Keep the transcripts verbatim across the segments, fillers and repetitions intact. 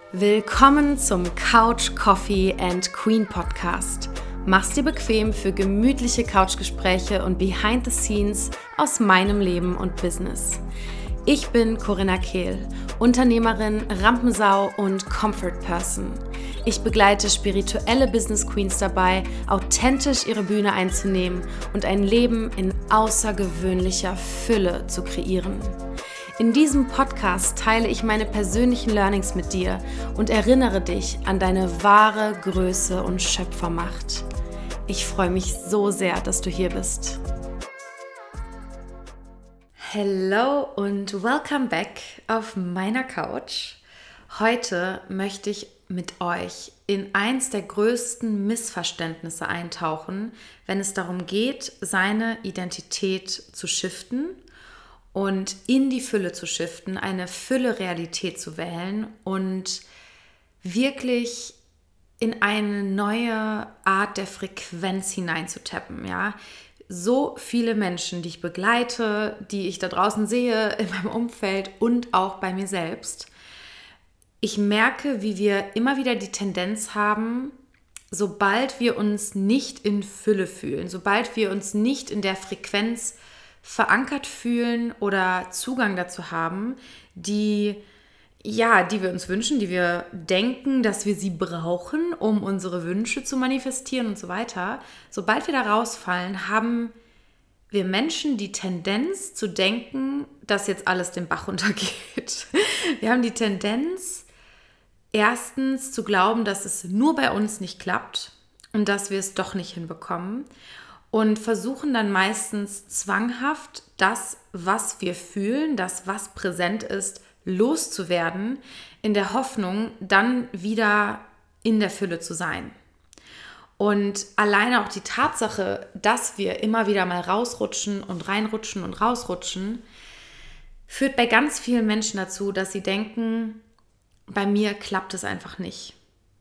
Willkommen zum Couch, Coffee and Queen Podcast. Mach's dir bequem für gemütliche Couchgespräche und Behind the Scenes aus meinem Leben und Business. Ich bin Corinna Kehl, Unternehmerin, Rampensau und Comfort Person. Ich begleite spirituelle Business Queens dabei, authentisch ihre Bühne einzunehmen und ein Leben in außergewöhnlicher Fülle zu kreieren. In diesem Podcast teile ich meine persönlichen Learnings mit dir und erinnere dich an deine wahre Größe und Schöpfermacht. Ich freue mich so sehr, dass du hier bist. Hello und welcome back auf meiner Couch. Heute möchte ich mit euch in eins der größten Missverständnisse eintauchen, wenn es darum geht, seine Identität zu shiften und in die Fülle zu shiften, eine Fülle-Realität zu wählen und wirklich in eine neue Art der Frequenz hineinzutappen, ja. So viele Menschen, die ich begleite, die ich da draußen sehe, in meinem Umfeld und auch bei mir selbst. Ich merke, wie wir immer wieder die Tendenz haben, sobald wir uns nicht in Fülle fühlen, sobald wir uns nicht in der Frequenz verankert fühlen oder Zugang dazu haben, die, ja, die wir uns wünschen, die wir denken, dass wir sie brauchen, um unsere Wünsche zu manifestieren und so weiter. Sobald wir da rausfallen, haben wir Menschen die Tendenz zu denken, dass jetzt alles den Bach runtergeht. Wir haben die Tendenz, erstens zu glauben, dass es nur bei uns nicht klappt und dass wir es doch nicht hinbekommen. Und versuchen dann meistens zwanghaft das, was wir fühlen, das, was präsent ist, loszuwerden, in der Hoffnung, dann wieder in der Fülle zu sein. Und alleine auch die Tatsache, dass wir immer wieder mal rausrutschen und reinrutschen und rausrutschen, führt bei ganz vielen Menschen dazu, dass sie denken, bei mir klappt es einfach nicht.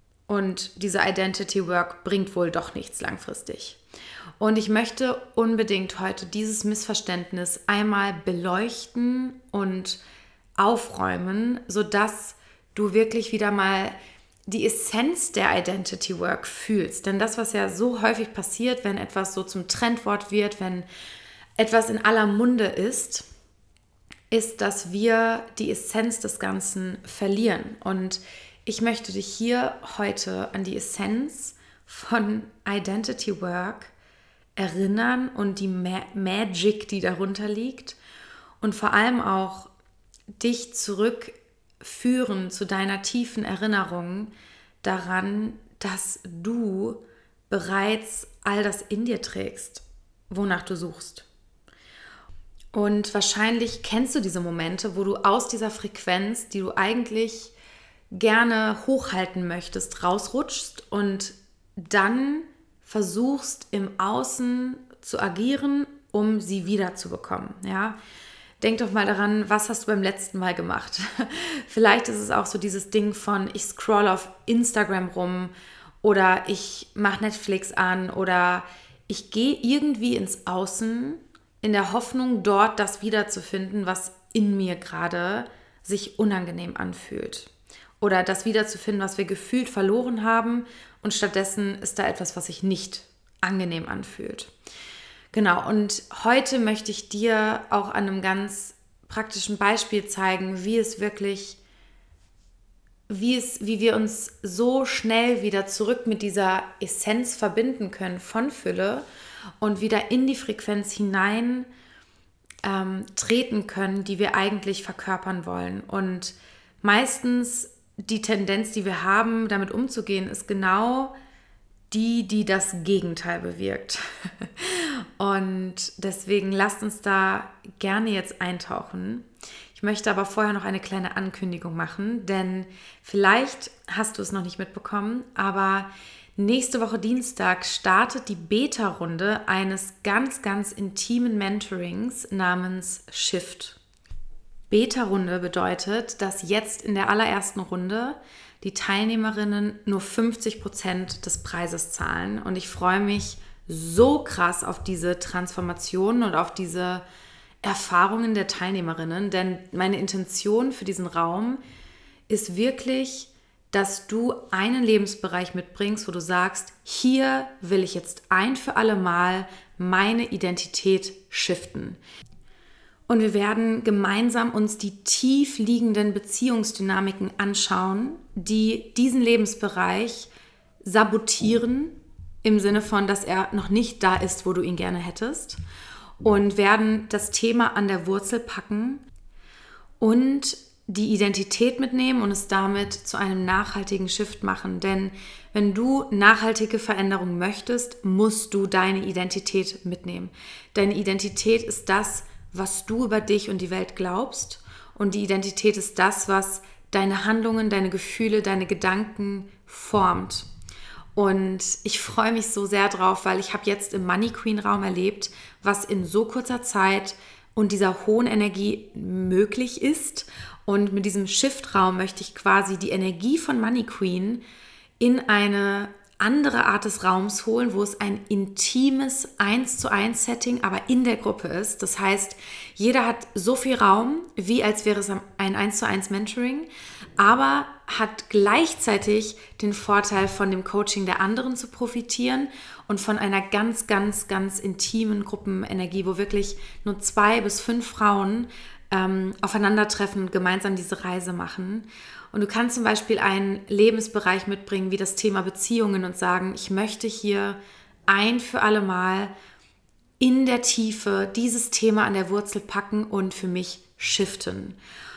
Und diese Identity Work bringt wohl doch nichts langfristig. Und ich möchte unbedingt heute dieses Missverständnis einmal beleuchten und aufräumen, sodass du wirklich wieder mal die Essenz der Identity Work fühlst. Denn das, was ja so häufig passiert, wenn etwas so zum Trendwort wird, wenn etwas in aller Munde ist, ist, dass wir die Essenz des Ganzen verlieren. Und ich möchte dich hier heute an die Essenz von Identity Work erinnern und die Ma- Magic, die darunter liegt und vor allem auch dich zurückführen zu deiner tiefen Erinnerung daran, dass du bereits all das in dir trägst, wonach du suchst. Und wahrscheinlich kennst du diese Momente, wo du aus dieser Frequenz, die du eigentlich gerne hochhalten möchtest, rausrutschst und dann versuchst im Außen zu agieren, um sie wiederzubekommen. Ja? Denk doch mal daran, was hast du beim letzten Mal gemacht? Vielleicht ist es auch so dieses Ding von, ich scroll auf Instagram rum oder ich mache Netflix an oder ich gehe irgendwie ins Außen in der Hoffnung, dort das wiederzufinden, was in mir gerade sich unangenehm anfühlt. Oder das wiederzufinden, was wir gefühlt verloren haben und stattdessen ist da etwas, was sich nicht angenehm anfühlt. Genau, und heute möchte ich dir auch an einem ganz praktischen Beispiel zeigen, wie es wirklich, wie es, wie wir uns so schnell wieder zurück mit dieser Essenz verbinden können von Fülle und wieder in die Frequenz hinein ähm, treten können, die wir eigentlich verkörpern wollen. Und meistens die Tendenz, die wir haben, damit umzugehen, ist genau die, die das Gegenteil bewirkt. Und deswegen lasst uns da gerne jetzt eintauchen. Ich möchte aber vorher noch eine kleine Ankündigung machen, denn vielleicht hast du es noch nicht mitbekommen, aber nächste Woche Dienstag startet die Beta-Runde eines ganz, ganz intimen Mentorings namens Shift. Beta-Runde bedeutet, dass jetzt in der allerersten Runde die Teilnehmerinnen nur fünfzig Prozent des Preises zahlen. Und ich freue mich so krass auf diese Transformation und auf diese Erfahrungen der Teilnehmerinnen, denn meine Intention für diesen Raum ist wirklich, dass du einen Lebensbereich mitbringst, wo du sagst, hier will ich jetzt ein für alle Mal meine Identität shiften. Und wir werden gemeinsam uns die tief liegenden Beziehungsdynamiken anschauen, die diesen Lebensbereich sabotieren, im Sinne von, dass er noch nicht da ist, wo du ihn gerne hättest. Und werden das Thema an der Wurzel packen und die Identität mitnehmen und es damit zu einem nachhaltigen Shift machen. Denn wenn du nachhaltige Veränderung möchtest, musst du deine Identität mitnehmen. Deine Identität ist das, was du über dich und die Welt glaubst. Und die Identität ist das, was deine Handlungen, deine Gefühle, deine Gedanken formt. Und ich freue mich so sehr drauf, weil ich habe jetzt im Money Queen Raum erlebt, was in so kurzer Zeit und dieser hohen Energie möglich ist. Und mit diesem Shift-Raum möchte ich quasi die Energie von Money Queen in eine andere Art des Raums holen, wo es ein intimes eins zu eins Setting, aber in der Gruppe ist. Das heißt, jeder hat so viel Raum, wie als wäre es ein eins zu eins Mentoring, aber hat gleichzeitig den Vorteil, von dem Coaching der anderen zu profitieren und von einer ganz, ganz, ganz intimen Gruppenenergie, wo wirklich nur zwei bis fünf Frauen ähm, aufeinandertreffen und gemeinsam diese Reise machen. Und du kannst zum Beispiel einen Lebensbereich mitbringen, wie das Thema Beziehungen und sagen, ich möchte hier ein für alle Mal in der Tiefe dieses Thema an der Wurzel packen und für mich shiften.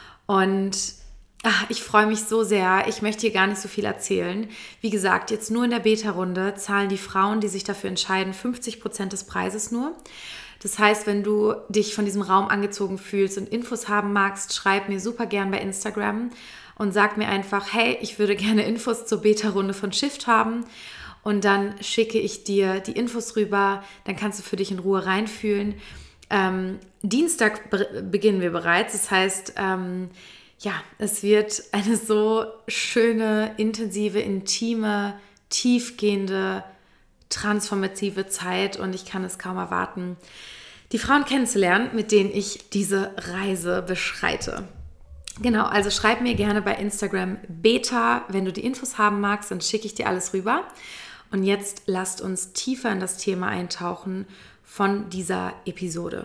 Und ach, ich freue mich so sehr. Ich möchte hier gar nicht so viel erzählen. Wie gesagt, jetzt nur in der Beta-Runde zahlen die Frauen, die sich dafür entscheiden, fünfzig Prozent des Preises nur. Das heißt, wenn du dich von diesem Raum angezogen fühlst und Infos haben magst, schreib mir super gern bei Instagram und sag mir einfach, hey, ich würde gerne Infos zur Beta-Runde von Shift haben. Und dann schicke ich dir die Infos rüber. Dann kannst du für dich in Ruhe reinfühlen. Ähm, Dienstag be- beginnen wir bereits. Das heißt, ähm, ja, es wird eine so schöne, intensive, intime, tiefgehende, transformative Zeit und ich kann es kaum erwarten, die Frauen kennenzulernen, mit denen ich diese Reise beschreite. Genau, also schreib mir gerne bei Instagram Beta, wenn du die Infos haben magst, dann schicke ich dir alles rüber. Und jetzt lasst uns tiefer in das Thema eintauchen von dieser Episode.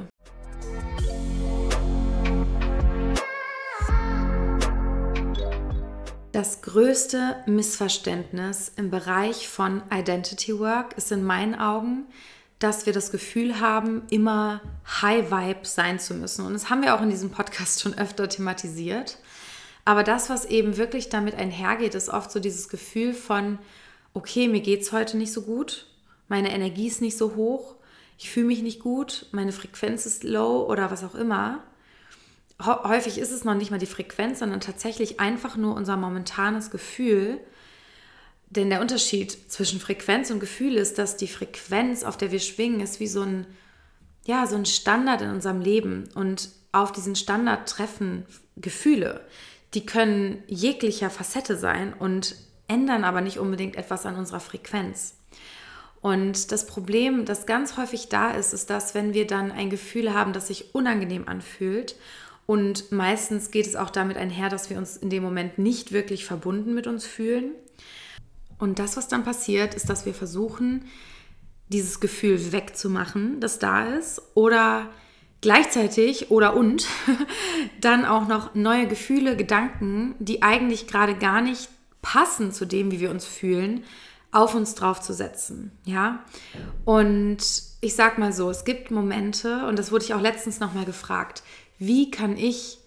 Das größte Missverständnis im Bereich von Identity Work ist in meinen Augen, dass wir das Gefühl haben, immer High Vibe sein zu müssen. Und das haben wir auch in diesem Podcast schon öfter thematisiert. Aber das, was eben wirklich damit einhergeht, ist oft so dieses Gefühl von, okay, mir geht es heute nicht so gut, meine Energie ist nicht so hoch, ich fühle mich nicht gut, meine Frequenz ist low oder was auch immer. Häufig ist es noch nicht mal die Frequenz, sondern tatsächlich einfach nur unser momentanes Gefühl. Denn der Unterschied zwischen Frequenz und Gefühl ist, dass die Frequenz, auf der wir schwingen, ist wie so ein, ja, so ein Standard in unserem Leben. Und auf diesen Standard treffen Gefühle. Die können jeglicher Facette sein und ändern aber nicht unbedingt etwas an unserer Frequenz. Und das Problem, das ganz häufig da ist, ist, dass wenn wir dann ein Gefühl haben, das sich unangenehm anfühlt, und meistens geht es auch damit einher, dass wir uns in dem Moment nicht wirklich verbunden mit uns fühlen. Und das, was dann passiert, ist, dass wir versuchen, dieses Gefühl wegzumachen, das da ist, oder gleichzeitig oder und dann auch noch neue Gefühle, Gedanken, die eigentlich gerade gar nicht passen zu dem, wie wir uns fühlen, auf uns draufzusetzen. Ja? Und ich sag mal so, es gibt Momente, und das wurde ich auch letztens nochmal gefragt, wie kann ich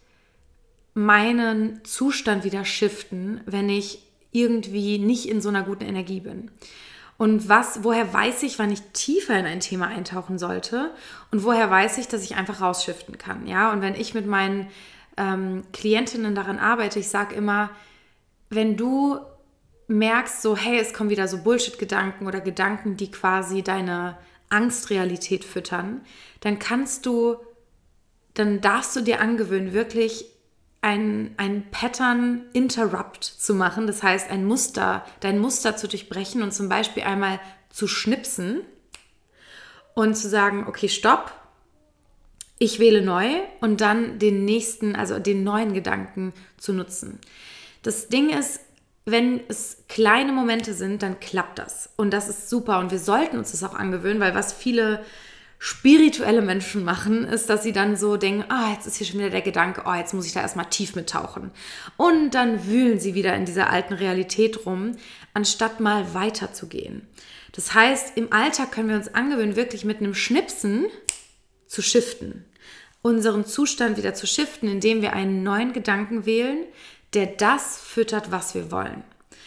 meinen Zustand wieder shiften, wenn ich irgendwie nicht in so einer guten Energie bin? Und was, woher weiß ich, wann ich tiefer in ein Thema eintauchen sollte? Und woher weiß ich, dass ich einfach rausshiften kann? Ja? Und wenn ich mit meinen ähm, Klientinnen daran arbeite, ich sage immer, wenn du merkst, so hey, es kommen wieder so Bullshit-Gedanken oder Gedanken, die quasi deine Angstrealität füttern, dann kannst du dann darfst du dir angewöhnen, wirklich ein, ein Pattern Interrupt zu machen. Das heißt, ein Muster, dein Muster zu durchbrechen und zum Beispiel einmal zu schnipsen und zu sagen, okay, stopp, ich wähle neu und dann den nächsten, also den neuen Gedanken zu nutzen. Das Ding ist, wenn es kleine Momente sind, dann klappt das. Und das ist super. Und wir sollten uns das auch angewöhnen, weil was viele spirituelle Menschen machen, ist, dass sie dann so denken, ah, jetzt ist hier schon wieder der Gedanke, oh, jetzt muss ich da erstmal tief mittauchen. Und dann wühlen sie wieder in dieser alten Realität rum, anstatt mal weiterzugehen. Das heißt, im Alltag können wir uns angewöhnen, wirklich mit einem Schnipsen zu shiften. Unseren Zustand wieder zu shiften, indem wir einen neuen Gedanken wählen, der das füttert, was wir wollen.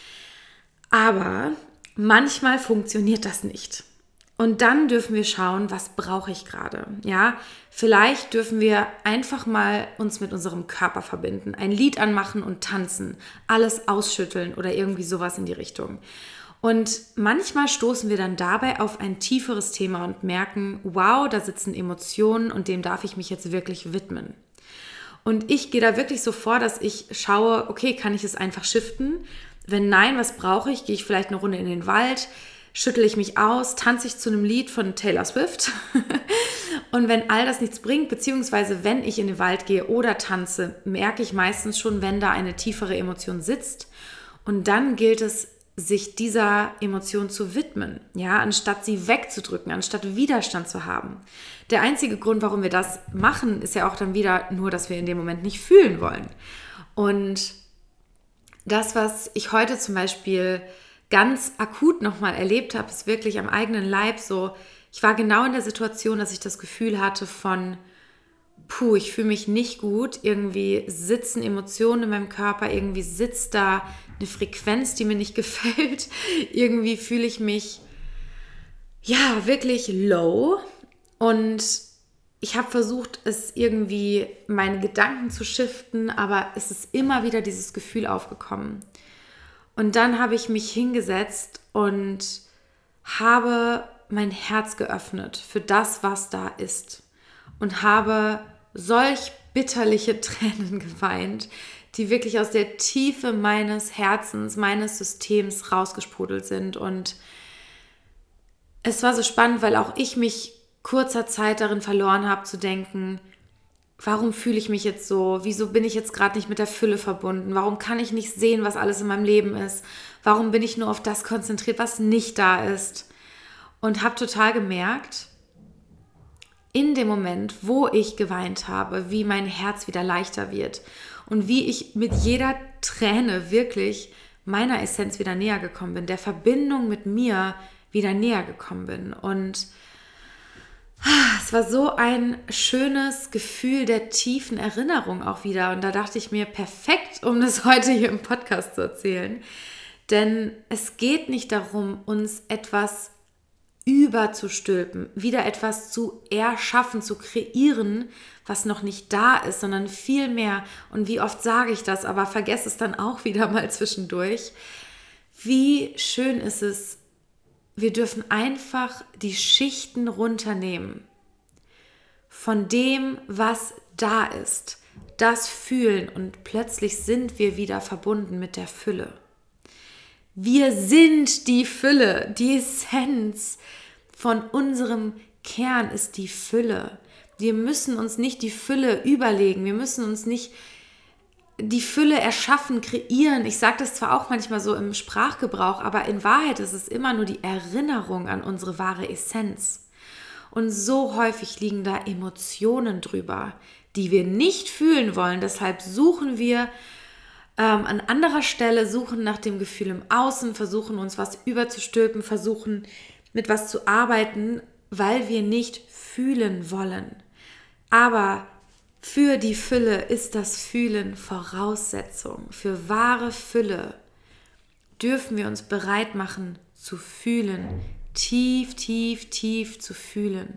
Aber manchmal funktioniert das nicht. Und dann dürfen wir schauen, was brauche ich gerade. Ja, vielleicht dürfen wir einfach mal uns mit unserem Körper verbinden, ein Lied anmachen und tanzen, alles ausschütteln oder irgendwie sowas in die Richtung. Und manchmal stoßen wir dann dabei auf ein tieferes Thema und merken, wow, da sitzen Emotionen und dem darf ich mich jetzt wirklich widmen. Und ich gehe da wirklich so vor, dass ich schaue, okay, kann ich es einfach shiften? Wenn nein, was brauche ich? Gehe ich vielleicht eine Runde in den Wald? Schüttle ich mich aus, tanze ich zu einem Lied von Taylor Swift. Und wenn all das nichts bringt, beziehungsweise wenn ich in den Wald gehe oder tanze, merke ich meistens schon, wenn da eine tiefere Emotion sitzt. Und dann gilt es, sich dieser Emotion zu widmen, ja, anstatt sie wegzudrücken, anstatt Widerstand zu haben. Der einzige Grund, warum wir das machen, ist ja auch dann wieder nur, dass wir in dem Moment nicht fühlen wollen. Und das, was ich heute zum Beispiel ganz akut nochmal erlebt habe, ist wirklich am eigenen Leib so, ich war genau in der Situation, dass ich das Gefühl hatte von, puh, ich fühle mich nicht gut, irgendwie sitzen Emotionen in meinem Körper, irgendwie sitzt da eine Frequenz, die mir nicht gefällt, irgendwie fühle ich mich, ja, wirklich low und ich habe versucht, es irgendwie, meine Gedanken zu shiften, aber es ist immer wieder dieses Gefühl aufgekommen. Und dann habe ich mich hingesetzt und habe mein Herz geöffnet für das, was da ist. Und habe solch bitterliche Tränen geweint, die wirklich aus der Tiefe meines Herzens, meines Systems rausgesprudelt sind. Und es war so spannend, weil auch ich mich kurzer Zeit darin verloren habe, zu denken, warum fühle ich mich jetzt so? Wieso bin ich jetzt gerade nicht mit der Fülle verbunden? Warum kann ich nicht sehen, was alles in meinem Leben ist? Warum bin ich nur auf das konzentriert, was nicht da ist? Und habe total gemerkt, in dem Moment, wo ich geweint habe, wie mein Herz wieder leichter wird und wie ich mit jeder Träne wirklich meiner Essenz wieder näher gekommen bin, der Verbindung mit mir wieder näher gekommen bin. Und es war so ein schönes Gefühl der tiefen Erinnerung auch wieder. Und da dachte ich mir, perfekt, um das heute hier im Podcast zu erzählen. Denn es geht nicht darum, uns etwas überzustülpen, wieder etwas zu erschaffen, zu kreieren, was noch nicht da ist, sondern vielmehr, und wie oft sage ich das, aber vergesse es dann auch wieder mal zwischendurch, wie schön ist es, wir dürfen einfach die Schichten runternehmen von dem, was da ist, das fühlen und plötzlich sind wir wieder verbunden mit der Fülle. Wir sind die Fülle, die Essenz von unserem Kern ist die Fülle. Wir müssen uns nicht die Fülle überlegen, wir müssen uns nicht die Fülle erschaffen, kreieren. Ich sage das zwar auch manchmal so im Sprachgebrauch, aber in Wahrheit ist es immer nur die Erinnerung an unsere wahre Essenz. Und so häufig liegen da Emotionen drüber, die wir nicht fühlen wollen. Deshalb suchen wir ähm, an anderer Stelle, suchen nach dem Gefühl im Außen, versuchen uns was überzustülpen, versuchen mit was zu arbeiten, weil wir nicht fühlen wollen. Aber für die Fülle ist das Fühlen Voraussetzung. Für wahre Fülle dürfen wir uns bereit machen zu fühlen, tief, tief, tief zu fühlen.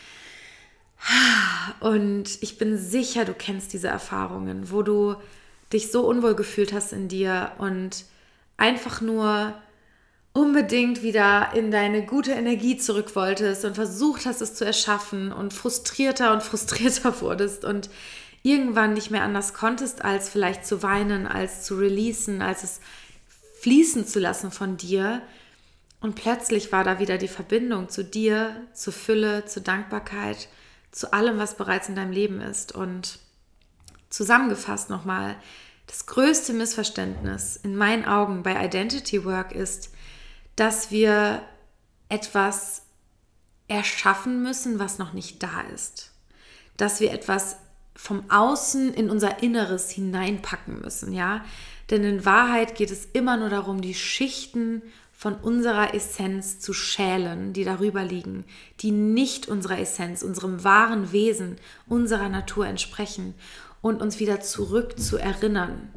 Und ich bin sicher, du kennst diese Erfahrungen, wo du dich so unwohl gefühlt hast in dir und einfach nur unbedingt wieder in deine gute Energie zurück wolltest und versucht hast, es zu erschaffen und frustrierter und frustrierter wurdest und irgendwann nicht mehr anders konntest, als vielleicht zu weinen, als zu releasen, als es fließen zu lassen von dir. Und plötzlich war da wieder die Verbindung zu dir, zur Fülle, zur Dankbarkeit, zu allem, was bereits in deinem Leben ist. Und zusammengefasst nochmal, Das größte Missverständnis in meinen Augen bei Identity Work ist, dass wir etwas erschaffen müssen, was noch nicht da ist. Dass wir etwas vom Außen in unser Inneres hineinpacken müssen, ja? Denn in Wahrheit geht es immer nur darum, die Schichten von unserer Essenz zu schälen, die darüber liegen, die nicht unserer Essenz, unserem wahren Wesen, unserer Natur entsprechen und uns wieder zurück zu erinnern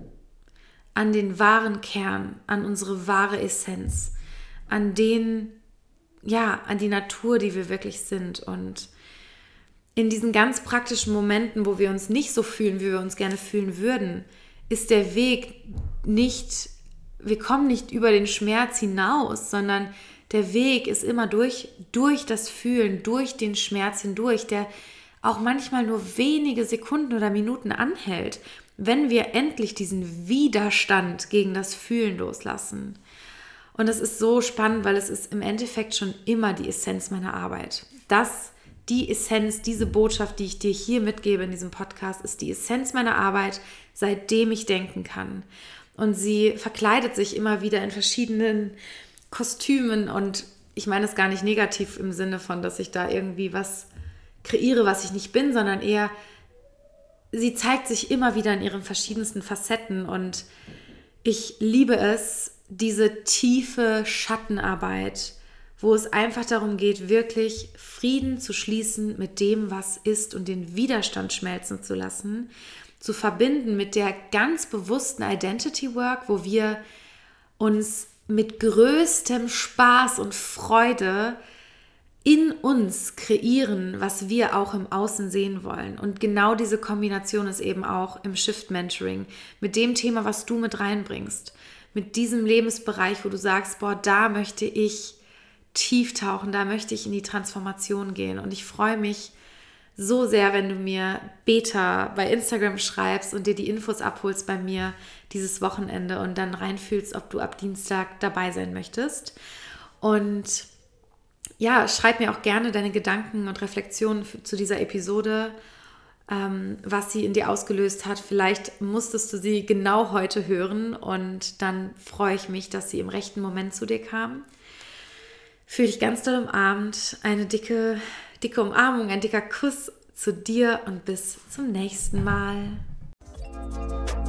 an den wahren Kern, an unsere wahre Essenz, an den, ja, an die Natur, die wir wirklich sind. Und in diesen ganz praktischen Momenten, wo wir uns nicht so fühlen, wie wir uns gerne fühlen würden, ist der Weg nicht, wir kommen nicht über den Schmerz hinaus, sondern der Weg ist immer durch, durch das Fühlen, durch den Schmerz hindurch, der auch manchmal nur wenige Sekunden oder Minuten anhält, wenn wir endlich diesen Widerstand gegen das Fühlen loslassen. Und das ist so spannend, weil es ist im Endeffekt schon immer die Essenz meiner Arbeit. Das, die Essenz, diese Botschaft, die ich dir hier mitgebe in diesem Podcast, ist die Essenz meiner Arbeit, seitdem ich denken kann. Und sie verkleidet sich immer wieder in verschiedenen Kostümen und ich meine es gar nicht negativ im Sinne von, dass ich da irgendwie was kreiere, was ich nicht bin, sondern eher, sie zeigt sich immer wieder in ihren verschiedensten Facetten und ich liebe es, diese tiefe Schattenarbeit, wo es einfach darum geht, wirklich Frieden zu schließen mit dem, was ist und den Widerstand schmelzen zu lassen, zu verbinden mit der ganz bewussten Identity Work, wo wir uns mit größtem Spaß und Freude in uns kreieren, was wir auch im Außen sehen wollen. Und genau diese Kombination ist eben auch im Shift Mentoring mit dem Thema, was du mit reinbringst, mit diesem Lebensbereich, wo du sagst, boah, da möchte ich tief tauchen, da möchte ich in die Transformation gehen. Und ich freue mich so sehr, wenn du mir Beta bei Instagram schreibst und dir die Infos abholst bei mir dieses Wochenende und dann reinfühlst, ob du ab Dienstag dabei sein möchtest. Und ja, schreib mir auch gerne deine Gedanken und Reflexionen zu dieser Episode, ähm, was sie in dir ausgelöst hat. Vielleicht musstest du sie genau heute hören und dann freue ich mich, dass sie im rechten Moment zu dir kam. Fühl dich ganz doll umarmt, eine dicke, dicke Umarmung, ein dicker Kuss zu dir und bis zum nächsten Mal.